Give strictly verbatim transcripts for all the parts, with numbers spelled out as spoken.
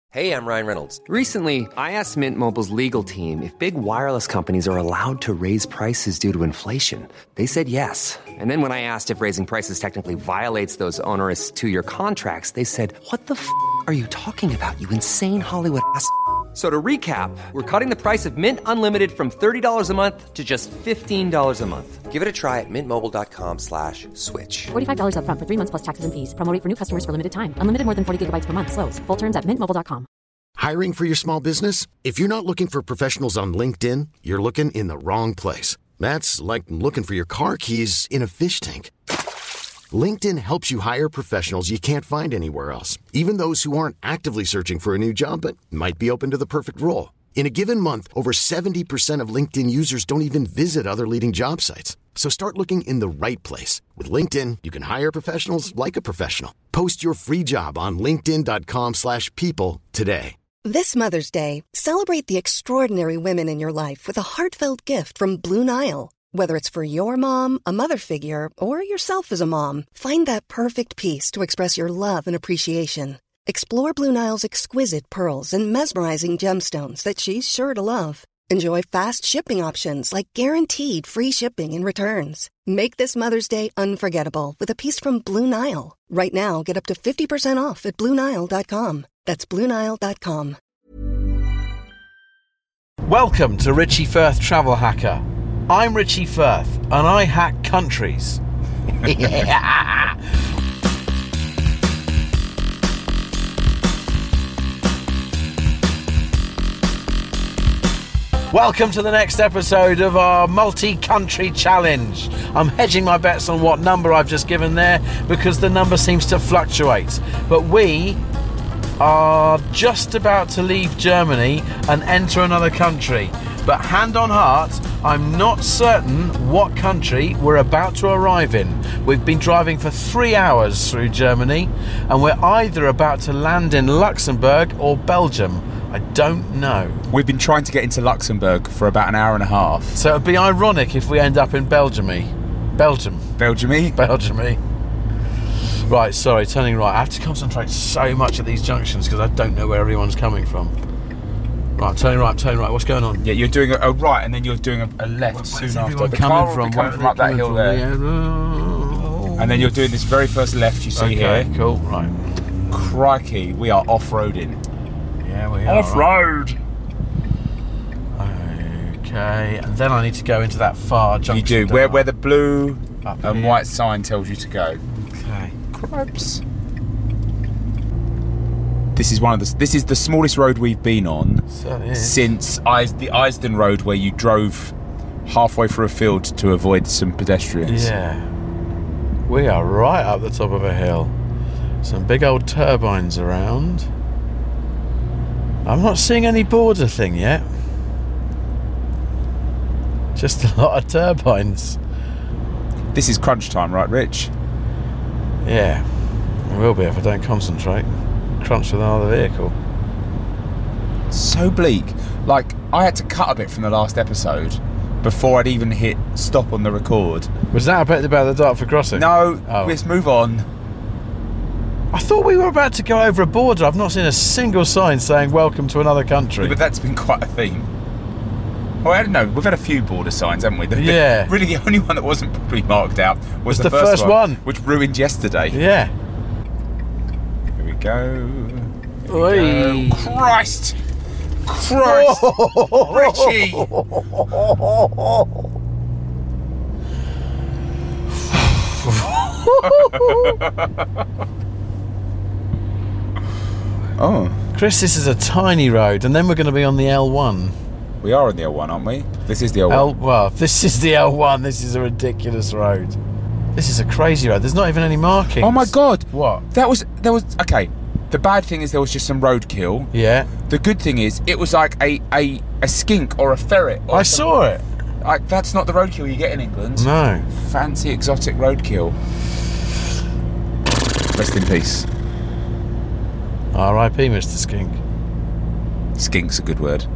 Hey, I'm Ryan Reynolds. Recently, I asked Mint Mobile's legal team if big wireless companies are allowed to raise prices due to inflation. They said yes. And then when I asked if raising prices technically violates those onerous two-year contracts, they said, what the f*** are you talking about, you insane Hollywood ass f- So to recap, we're cutting the price of Mint Unlimited from thirty dollars a month to just fifteen dollars a month. Give it a try at mintmobile.com slash switch. forty-five dollars up front for three months plus taxes and fees. Promo rate for new customers for limited time. Unlimited more than forty gigabytes per month. Slows full terms at mint mobile dot com. Hiring for your small business? If you're not looking for professionals on LinkedIn, you're looking in the wrong place. That's like looking for your car keys in a fish tank. LinkedIn helps you hire professionals you can't find anywhere else, even those who aren't actively searching for a new job but might be open to the perfect role. In a given month, over seventy percent of LinkedIn users don't even visit other leading job sites. So start looking in the right place. With LinkedIn, you can hire professionals like a professional. Post your free job on linkedin.com slash people today. This Mother's Day, celebrate the extraordinary women in your life with a heartfelt gift from Blue Nile. Whether it's for your mom, a mother figure, or yourself as a mom, find that perfect piece to express your love and appreciation. Explore Blue Nile's exquisite pearls and mesmerizing gemstones that she's sure to love. Enjoy fast shipping options like guaranteed free shipping and returns. Make this Mother's Day unforgettable with a piece from Blue Nile. Right now, get up to fifty percent off at blue nile dot com. That's blue nile dot com. Welcome to Richie Firth Travel Hacker. I'm Richie Firth, and I hack countries. Yeah. Welcome to the next episode of our multi-country challenge. I'm hedging my bets on what number I've just given there because the number seems to fluctuate. But we are just about to leave Germany and enter another country. But hand on heart, I'm not certain what country we're about to arrive in. We've been driving for three hours through Germany, and we're either about to land in Luxembourg or Belgium. I don't know. We've been trying to get into Luxembourg for about an hour and a half. So it'd be ironic if we end up in Belgium-y. Belgium. Belgium-y? Belgium-y. Right, sorry, turning right. I have to concentrate so much at these junctions because I don't know where everyone's coming from. Right, turning right, turning right. What's going on? Yeah, you're doing a, a right and then you're doing a, a left well, soon after. The car will be coming from up that hill from? there. Yeah. Oh. And then you're doing this very first left you see okay, here. Okay, cool, right. Crikey, we are off-roading. Yeah, we are. Off-road! Right. Okay, and then I need to go into that far junction. You do, where, where the blue up and here. white sign tells you to go. Okay. Cripes. This is one of the. This is the smallest road we've been on since Eis, the Eisden Road, where you drove halfway through a field to avoid some pedestrians. Yeah, we are right up the top of a hill. Some big old turbines around. I'm not seeing any border thing yet. Just a lot of turbines. This is crunch time, right, Rich? Yeah, it will be if I don't concentrate. Crunch with another vehicle. So bleak. Like, I had to cut a bit from the last episode before I'd even hit stop on the record. Was that a bit about the Dartford crossing? No, oh. Let's move on. I thought we were about to go over a border. I've not seen a single sign saying welcome to another country. Yeah, but that's been quite a theme. Well, I don't know. We've had a few border signs, haven't we? The, yeah. The, really, the only one that wasn't properly marked out was the, the first, first one, one, which ruined yesterday. Yeah. Here we go. Here Oi. we go. Christ! Christ! Oh. Richie! Oh. Chris, this is a tiny road, and then we're going to be on the L one. We are on the L one, aren't we? This is the L one. L, well, this is the L one. This is a ridiculous road. This is a crazy road. There's not even any markings. Oh my God! What? That was there was okay. The bad thing is there was just some roadkill. Yeah. The good thing is it was like a a, a skink or a ferret. Or I saw it. Like that's not the roadkill you get in England. No. Fancy exotic roadkill. Rest in peace. R I P Mister Skink. Skink's a good word.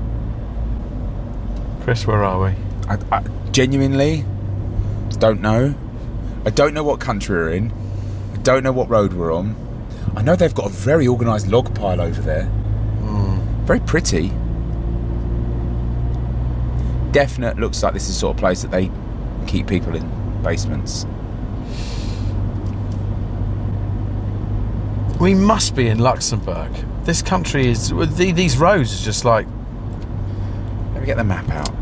Chris, where are we? I, I genuinely don't know. I don't know what country we're in. I don't know what road we're on. I know they've got a very organised log pile over there. Very pretty. Definite looks like this is the sort of place that they keep people in basements. We must be in Luxembourg. This country is... These roads are just like... Let me get the map out.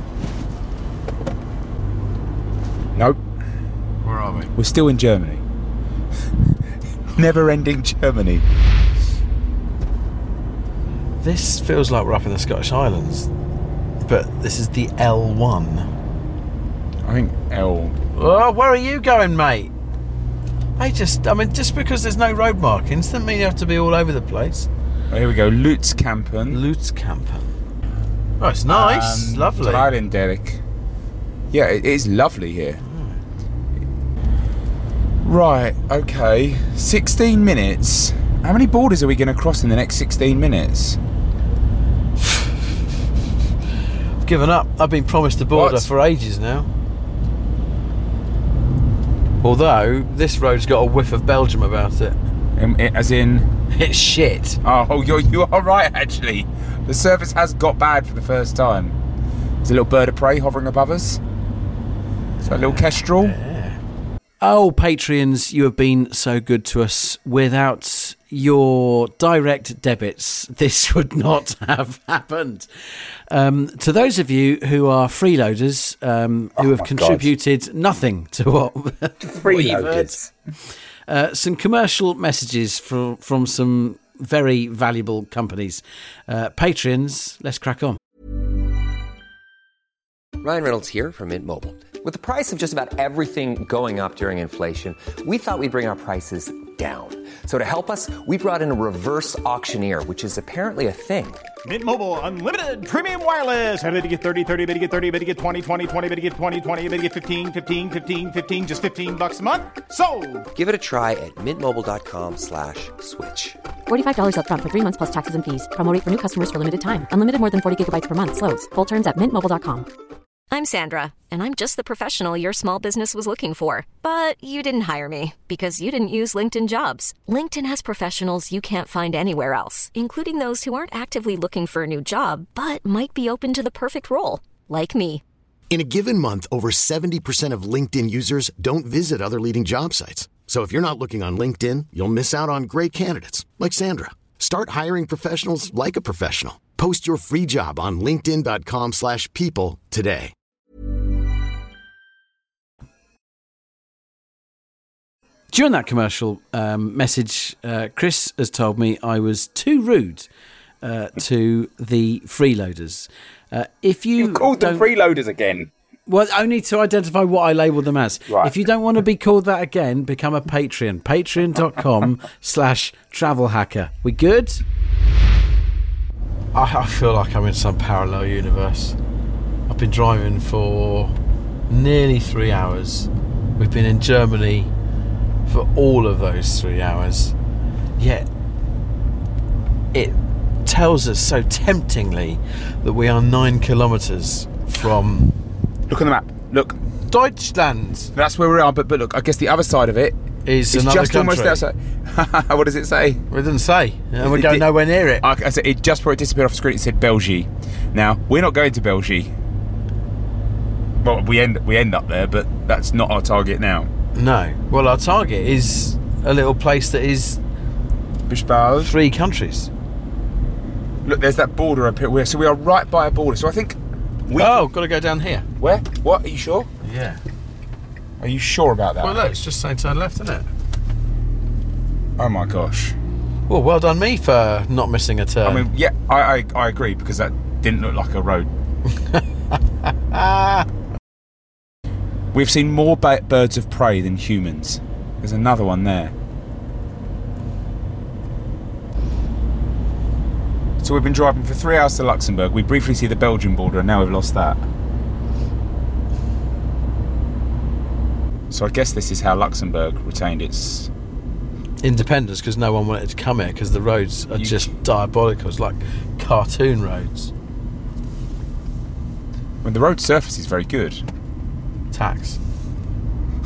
Nope. Where are we? We're still in Germany. Never-ending Germany. This feels like we're up in the Scottish Islands. But this is the L one. I think L... Oh, where are you going, mate? I just... I mean, just because there's no road markings doesn't mean you have to be all over the place. Oh, here we go. Lutzkampen. Lutzkampen. Oh, it's nice. Um, Lovely. Island, Derek. Yeah, it is lovely here. Right, okay. sixteen minutes. How many borders are we going to cross in the next sixteen minutes? I've given up. I've been promised a border What? for ages now. Although, this road's got a whiff of Belgium about it. Um, it- as in... It's shit. Oh, you're, you are right, actually. The surface has got bad for the first time. There's a little bird of prey hovering above us. Is that a little kestrel? Oh, Patreons, you have been so good to us. Without your direct debits, this would not have happened. Um, to those of you who are freeloaders, um, who Oh have my contributed God. nothing to what, what you've heard, Freeloaders. uh, some commercial messages from, from some very valuable companies. Uh, Patreons, let's crack on. Ryan Reynolds here from Mint Mobile. With the price of just about everything going up during inflation, we thought we'd bring our prices down. So to help us, we brought in a reverse auctioneer, which is apparently a thing. Mint Mobile Unlimited Premium Wireless. How to get thirty, thirty, how to get thirty, how to get twenty, twenty, twenty, how to get twenty, twenty, how to get fifteen, fifteen, fifteen, fifteen, just fifteen bucks a month? Sold! Give it a try at mintmobile.com slash switch. forty-five dollars up front for three months plus taxes and fees. Promo rate for new customers for limited time. Unlimited more than forty gigabytes per month. Slows full terms at mint mobile dot com. I'm Sandra, and I'm just the professional your small business was looking for. But you didn't hire me because you didn't use LinkedIn Jobs. LinkedIn has professionals you can't find anywhere else, including those who aren't actively looking for a new job, but might be open to the perfect role, like me. In a given month, over seventy percent of LinkedIn users don't visit other leading job sites. So if you're not looking on LinkedIn, you'll miss out on great candidates like Sandra. Start hiring professionals like a professional. Post your free job on linkedin.com slash people today. During that commercial um, message, uh, Chris has told me I was too rude uh, to the freeloaders. Uh, if you, You called them don't- freeloaders again. Well, only to identify what I label them as. Right. If you don't want to be called that again, become a Patreon. Patreon.com slash travel hacker. We good? I, I feel like I'm in some parallel universe. I've been driving for nearly three hours. We've been in Germany for all of those three hours. Yet it tells us so temptingly that we are nine kilometres from Look on the map. Look. Deutschland. That's where we are, but, but look, I guess the other side of it Is is another just country. almost outside. What does it say? It didn't say. And we're It going did- nowhere near it. I, I said it just before it disappeared off the screen. It said Belgium. Now we're not going to Belgium. Well, we end we end up there, but that's not our target now. No. Well, our target is a little place that is Bisbal. three countries. Look, there's that border up here. We're- So we are right by a border. So I think we. Oh, got to go down here. Where? What? Are you sure? Yeah. Are you sure about that? Well, look, it's just saying turn left, isn't it? Oh my gosh. Well, well done me for not missing a turn. I mean, yeah, I, I I agree because that didn't look like a road. We've seen more ba- birds of prey than humans. There's another one there. So we've been driving for three hours to Luxembourg. We briefly see the Belgian border, and now we've lost that. So I guess this is how Luxembourg retained its... independence, because no one wanted to come here because the roads are You- just diabolical. It's like cartoon roads. When the road surface is very good. Tax.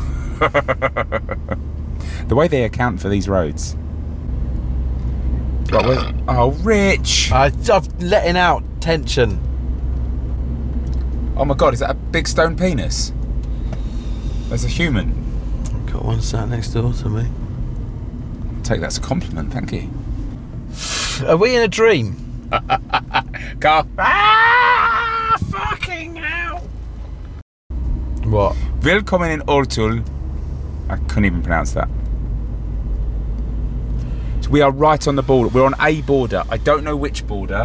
The way they account for these roads. Right, where, oh, Rich! I, I'm letting out tension. Oh my God, is that a big stone penis? There's a human. I've got one sat next door to me. I'll take that as a compliment, thank you. Are we in a dream? Go. Ah, fucking hell! What? Willkommen in Ortul. I couldn't even pronounce that. So we are right on the border. We're on a border. I don't know which border.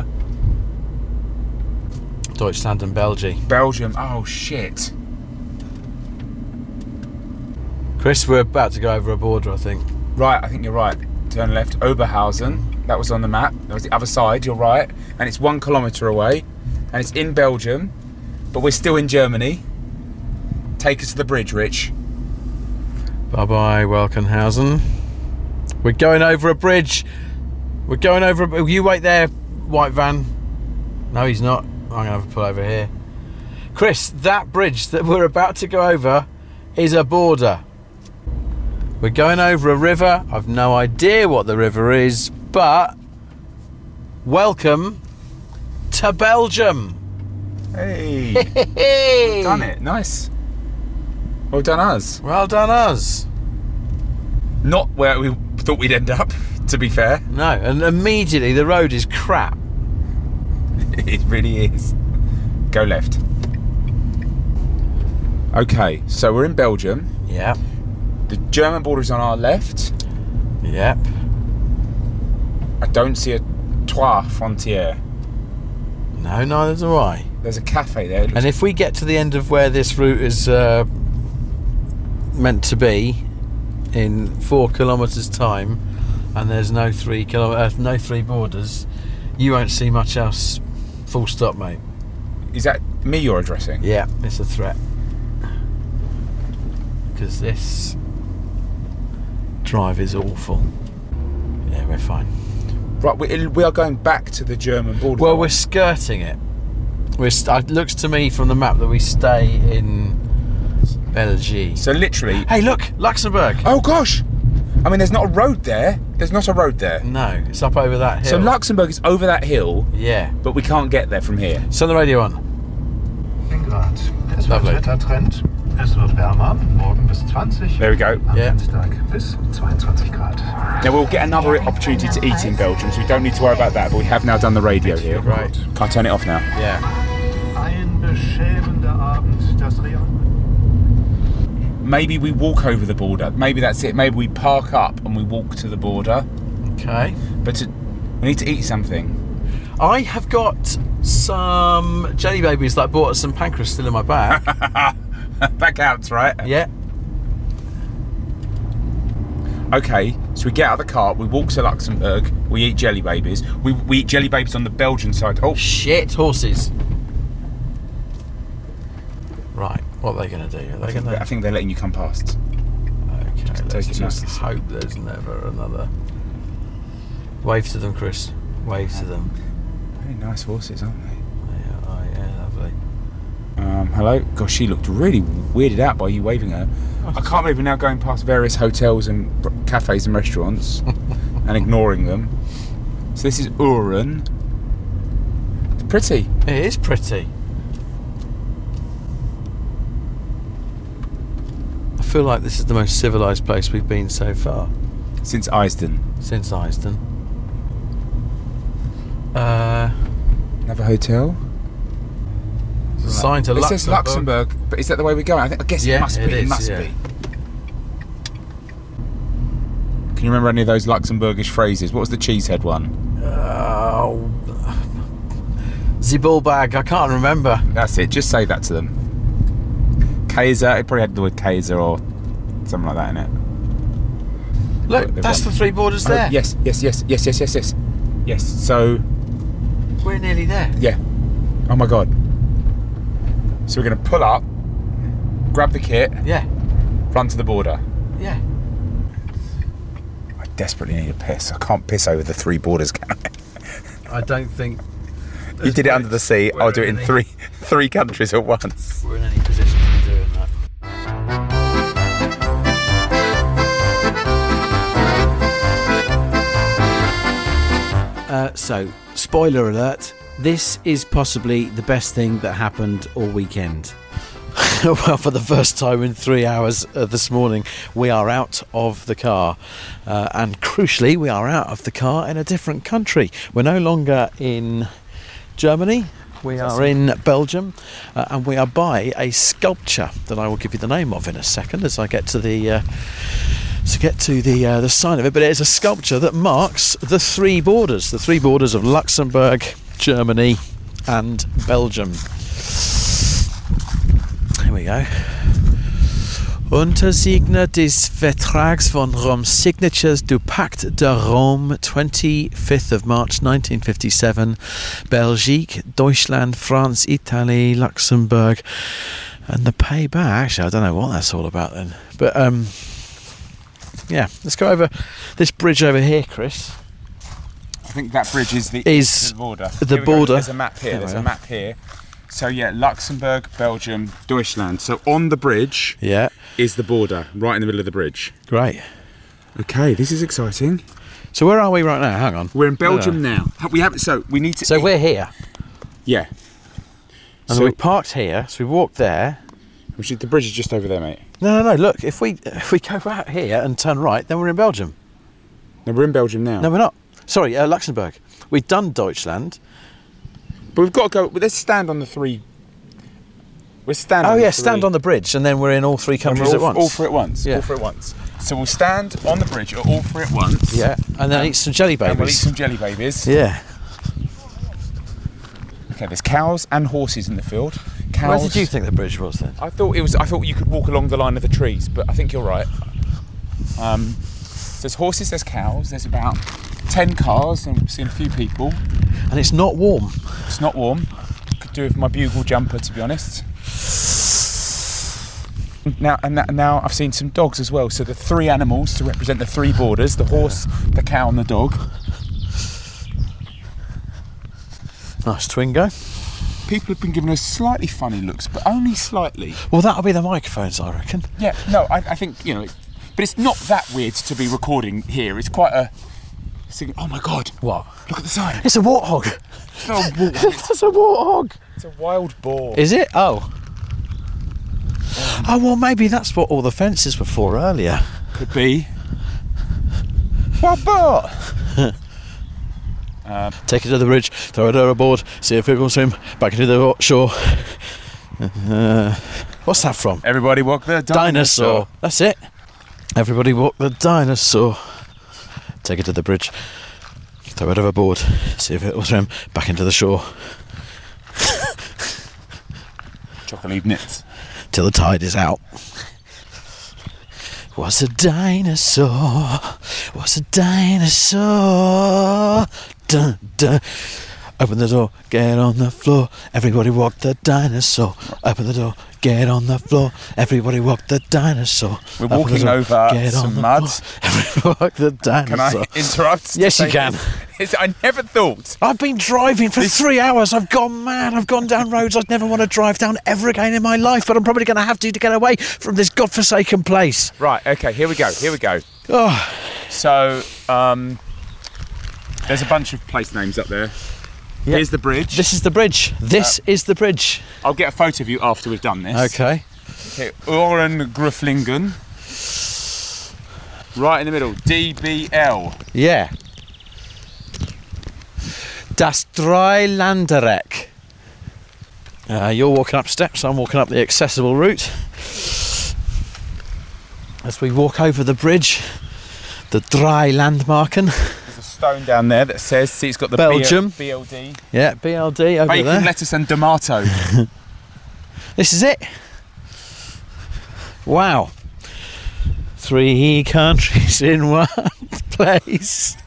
Deutschland and Belgium. Belgium. Oh, shit. Chris, we're about to go over a border, I think. Right, I think you're right. Turn left. Oberhausen. That was on the map. That was the other side. You're right. And it's one kilometre away. And it's in Belgium. But we're still in Germany. Take us to the bridge, Rich. Bye-bye, Welkenhausen. We're going over a bridge. We're going over a... You wait there, white van. No, he's not. I'm going to have to pull over here. Chris, that bridge that we're about to go over is a border. We're going over a river. I've no idea what the river is, but welcome to Belgium. Hey. Hey. We've done it. Nice. Well done us. Well done us. Not where we thought we'd end up, to be fair. No, and immediately the road is crap. It really is. Go left. Okay, so we're in Belgium. Yeah. The German border is on our left. Yep. I don't see a Trois Frontières. No, neither do I. There's a cafe there. And if we get to the end of where this route is uh, meant to be in four kilometres time, and there's no three kilo- uh, no three borders, you won't see much else. Full stop, mate. Is that me you're addressing? Yeah, it's a threat. Because this drive is awful. Yeah, we're fine. Right, we, we are going back to the German border. Well, we're skirting it. We're st- it looks to me from the map that we stay in Belgium. So literally... Hey, look! Luxembourg! Oh, gosh! I mean, there's not a road there. There's not a road there. No, it's up over that hill. So Luxembourg is over that hill. Yeah. But we can't get there from here. Turn the radio on. Grad. Es Lovely. wird Wettertrend. Es wird wärmer. Morgen bis zwanzig. There we go. Am Yeah. Dienstag bis zweiundzwanzig Grad. Now we'll get another opportunity to eat in Belgium, so we don't need to worry about that, but we have now done the radio here. Right. Can I turn it off now? Yeah. Ein beschämender Abend. Das Real. Maybe we walk over the border. Maybe that's it. Maybe we park up and we walk to the border. Okay. But to, we need to eat something. I have got some jelly babies that I bought at Saint Pancras still in my bag. That counts, right? Yeah. Okay, so we get out of the car, we walk to Luxembourg, we eat jelly babies. We, we eat jelly babies on the Belgian side. Oh, Shit, horses. Right, what are they going to do? Are they I think, going I to... think they're letting you come past. Okay, take let's it just nice. hope there's never another... Wave to them, Chris. Wave to them. Very nice horses, aren't they? Yeah, oh, yeah, lovely. Um, hello? Gosh, she looked really weirded out by you waving her. I can't believe we're now going past various hotels and r- cafes and restaurants and ignoring them. So this is Uren. It's pretty. It is pretty. I feel like this is the most civilised place we've been so far. Since Eisden. Since Eisden. Uh, Another hotel? there's a sign to It Luxembourg. says Luxembourg, but is that the way we're going? I, think, I guess Yeah, it must it be. It is, must yeah. be. Can you remember any of those Luxembourgish phrases? What was the cheesehead one? Oh, the ball bag. I can't remember. That's it. Just say that to them. Kaiser. It probably had the word Kaiser or something like that in it. Look, They've that's got- the three borders Oh, there. yes, yes, yes, yes, yes, yes, yes. Yes. So, We're nearly there. yeah. Oh my god. So we're going to pull up, grab the kit, Yeah, run to the border. yeah. I desperately need a piss. I can't piss over the three borders, can I? I don't think You did it under the sea. We're I'll do it in any- three three countries at once. we're in any position to be doing that. so, spoiler alert, this is possibly the best thing that happened all weekend. Well, for the first time in three hours uh, this morning, we are out of the car. Uh, and crucially, we are out of the car in a different country. We're no longer in Germany. We are in Belgium, uh, and we are by a sculpture that I will give you the name of in a second as I get to the uh, to get to the uh, the sign of it. But it is a sculpture that marks the three borders, the three borders of Luxembourg, Germany, and Belgium. Here we go. Unterzeichner des Vertrags von Rom, Signatures du Pacte de Rome, twenty-fifth of March nineteen fifty-seven, Belgique, Deutschland, France, Italy, Luxembourg, and the payback. Actually, I don't know what that's all about then. But um, yeah, let's go over this bridge over here, Chris. I think that bridge is the, is the border. The Here border. There's a map here. There's a map here. So yeah, Luxembourg, Belgium, Deutschland. So on the bridge, yeah, is the border right in the middle of the bridge. Great. Okay, this is exciting. So where are we right now? Hang on. We're in Belgium now. We haven't. So we need to. So we're here. Yeah. And so we parked here. So we walked there. Which is, the bridge is just over there, mate. No, no, no. Look, if we if we go out here and turn right, then we're in Belgium. No, we're in Belgium now. No, we're not. Sorry, uh, Luxembourg. We've done Deutschland. But we've got to go. Let's stand on the three. We're standing. Oh on yeah, the stand three. on the bridge, and then we're in all three countries all, at once. All three at once. Yeah. All three at once. So we'll stand on the bridge at all three at once. Yeah, and then um, eat some jelly babies. And we'll eat some jelly babies. Yeah. Okay, there's cows and horses in the field. Cows. Where did you think the bridge was then? I thought it was. I thought you could walk along the line of the trees, but I think you're right. Um, so there's horses, there's cows, there's about ten cars, and we've seen a few people. And it's not warm. It's not warm. Could do with my bugle jumper, to be honest. Now and that, now I've seen some dogs as well. So the three animals to represent the three borders: the horse, the cow, and the dog. Nice Twingo. People have been giving us slightly funny looks, but only slightly. Well, that'll be the microphones, I reckon. Yeah, no, I, I think, you know, it, but it's not that weird to be recording here. It's quite a... Oh my God. What? Look at the sign. It's a warthog. It's not a warthog. It's a warthog. It's a wild boar. Is it? Oh. Um, oh, well, maybe that's what all the fences were for earlier. Could be. What boar? Uh, Take it to the bridge, throw it overboard, see if it will swim back into the shore. Uh, what's that from? Everybody walk the dinosaur. Dinosaur. That's it. Everybody walk the dinosaur. Take it to the bridge, throw it overboard, see if it will swim back into the shore. Chocolate nits. Till the tide is out. Was a dinosaur, was a dinosaur. Dun, dun. Open the door, get on the floor. Everybody walk the dinosaur. Open the door, get on the floor. Everybody walk the dinosaur. We're Open walking door, over get on some the mud. floor. Everybody walk the dinosaur. Can I interrupt? Yes, you can. It's, I never thought. I've been driving for three hours. I've gone mad. I've gone down roads I'd never want to drive down ever again in my life, but I'm probably going to have to to get away from this godforsaken place. Right, okay, here we go, here we go. Oh. So, um, there's a bunch of place names up there. Yep. Here's the bridge. This is the bridge. This uh, is the bridge. I'll get a photo of you after we've done this. Okay. Okay, Ohrengrüfflingen. Right in the middle, D B L. Yeah. Das Dreilandereck. Uh, you're walking up steps, I'm walking up the accessible route. As we walk over the bridge, the Dreilandmarken. There's a stone down there that says, see, it's got the Belgium. B L D. Yeah, B L D over Bacon, there. lettuce and tomato. This is it. Wow. Three countries in one place.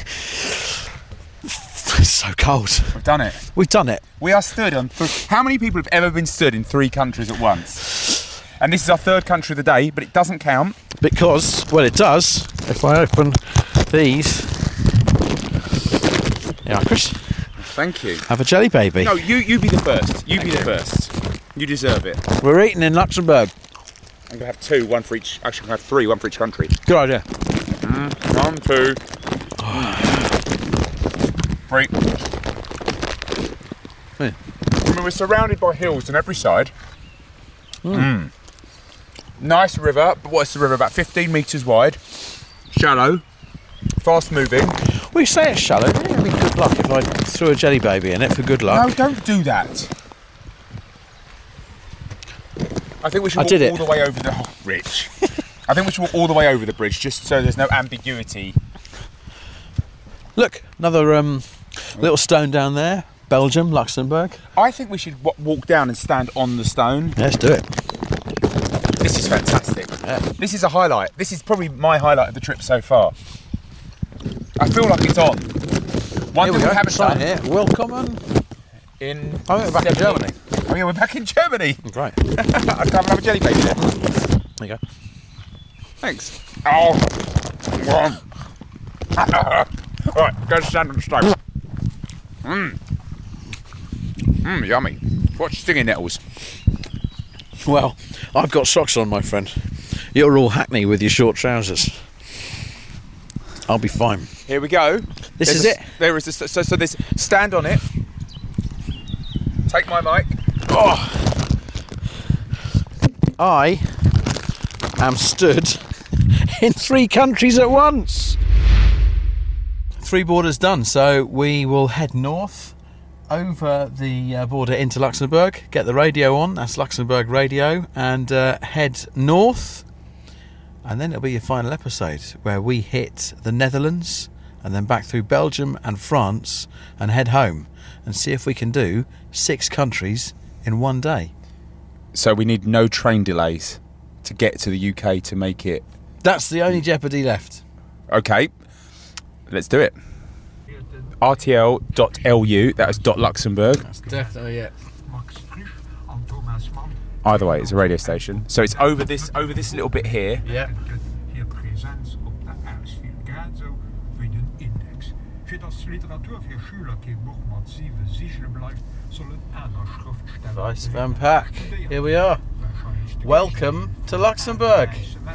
It's so cold. We've done it. We've done it. We are stood on... Th- How many people have ever been stood in three countries at once? And this is our third country of the day, but it doesn't count. Because, well, it does. If I open these... Yeah, Chris. Thank you. Have a jelly baby. No, you you be the first. You Thank be the you. first. You deserve it. We're eating in Luxembourg. I'm going to have two, one for each... Actually, I'm going to have three, one for each country. Good idea. Mm, one, two... Great. Yeah. I mean, we're surrounded by hills on every side. Mm. Mm. Nice river. What's the river? About fifteen metres wide. Shallow. Fast moving. We say it's shallow. Wouldn't it be good luck if I threw a jelly baby in it for good luck? No, don't do that. I think we should I walk did it. all the way over the oh, Rich. I think we should walk all the way over the bridge just so there's no ambiguity. Look, another um, little stone down there. Belgium, Luxembourg. I think we should w- walk down and stand on the stone. Let's do it. This is fantastic. Yeah. This is a highlight. This is probably my highlight of the trip so far. I feel like it's on. One Here thing we we go. haven't Sign done here. Willkommen. in. Oh, we're back in Germany. Oh yeah, we're back in Germany. Right. I can't have a jelly baby there. There you go. Thanks. Oh. Right, go stand on the stone. Mmm. Mmm, yummy. Watch stinging nettles. Well, I've got socks on, my friend. You're all hackney with your short trousers. I'll be fine. Here we go. This There's is a, it. There is a, so so this stand on it. Take my mic. Oh, I am stood in three countries at once. Three borders done, so we will head north over the uh, border into Luxembourg, get the radio on, that's Luxembourg radio, and uh, head north, and then it'll be your final episode where we hit the Netherlands and then back through Belgium and France and head home and see if we can do six countries in one day. so we need no train delays to get to the U K to make it. That's the only jeopardy left. Okay, let's do it. R T L dot L U, that is dot Luxembourg. That's definitely it. Max Frisch and Thomas Mann. Either way, it's a radio station. So it's over this over this little bit here. Yeah. Hier presens op de Ersviergazo für den Index. Für das Literatur für Schüler kein Buch mit sieben Siegeln bleibt, sollen einer Schriftsteller. Vice Van Pack. Here we are. Welcome to Luxembourg.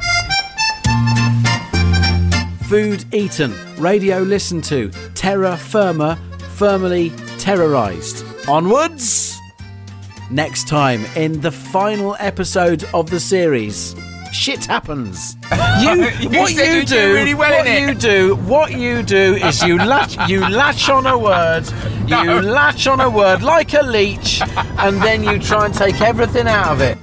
Food eaten, radio listened to, terra firma, firmly terrorised. Onwards! Next time in the final episode of the series, shit happens. You, You what said you you do do, really well what in it. you do, what you do is you latch, you latch on a word, you No. latch on a word like a leech, and then you try and take everything out of it.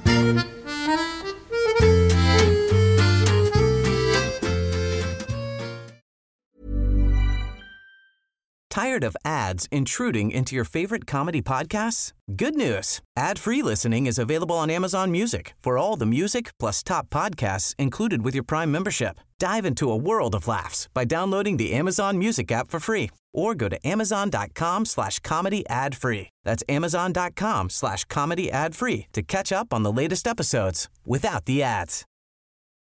Tired of ads intruding into your favorite comedy podcasts? Good news. Ad-free listening is available on Amazon Music for all the music plus top podcasts included with your Prime membership. Dive into a world of laughs by downloading the Amazon Music app for free or go to amazon.com slash comedy ad free. That's amazon.com slash comedy ad free to catch up on the latest episodes without the ads.